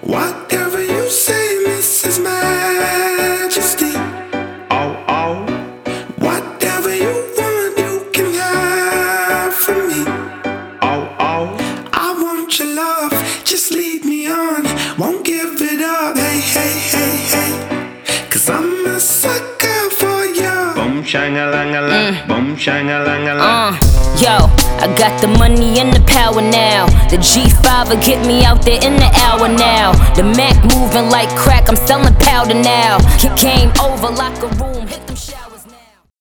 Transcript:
Whatever you say, Mrs. Majesty. Oh, oh. Whatever you want, you can have from me. Oh, oh. I want your love, just lead me on. Won't give it up, hey, hey, hey, hey. 'Cause I'm a sucker for you. Boom, shang-a-lang-a-lang. Boom, shang-a-lang-a-lang. Yo, I got the money and the power now. The G5 will get me out there in the hour now. The Mac moving like crack, I'm selling powder now. Came over like a rule.